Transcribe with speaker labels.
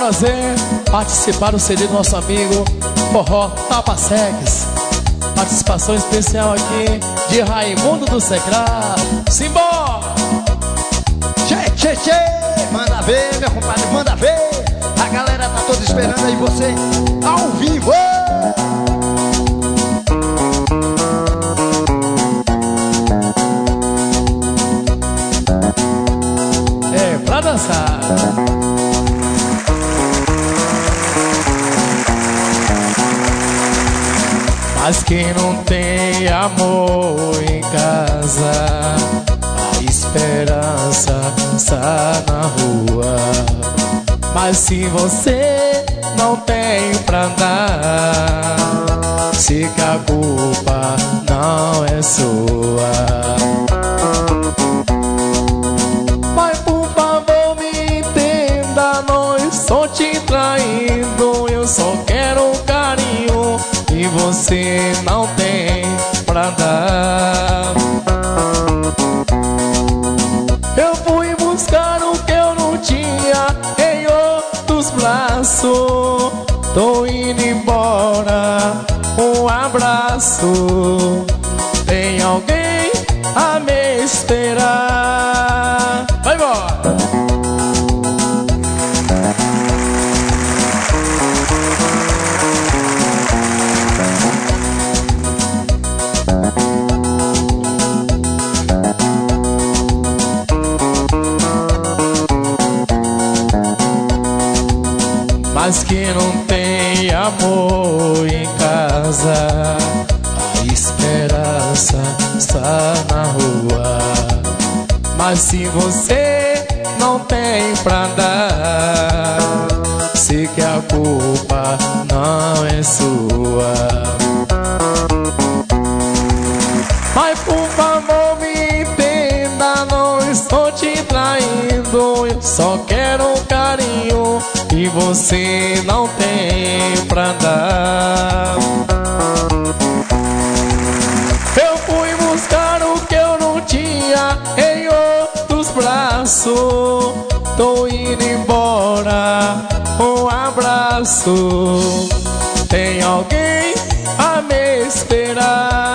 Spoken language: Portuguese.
Speaker 1: prazer participar do CD do nosso amigo Forró Tapacex. Participação especial aqui de Raimundo do Secrá. Simbora!
Speaker 2: Tchê, tchê, tchê! Manda ver, meu compadre, manda ver! A galera tá toda esperando aí você ao vivo!
Speaker 1: É pra dançar. Mas quem não tem amor em casa, a esperança está na rua. Mas se você não tem pra dar, sei que a culpa não é sua. Mas por favor me entenda, não estou te traindo, eu só quero carinho e você não tem pra dar. Eu fui buscar o que eu não tinha em outros braços. Tô indo embora, um abraço. Tem alguém a me esperar. Vai embora! Mas que não tem amor em casa, a esperança está na rua. Mas se você não tem pra dar, sei que a culpa não é sua. Mas por favor me entenda, não estou te traindo, eu só quero carinho e você não tem pra dar. Eu fui buscar o que eu não tinha em outros braços. Tô indo embora, um abraço. Tem alguém a me esperar.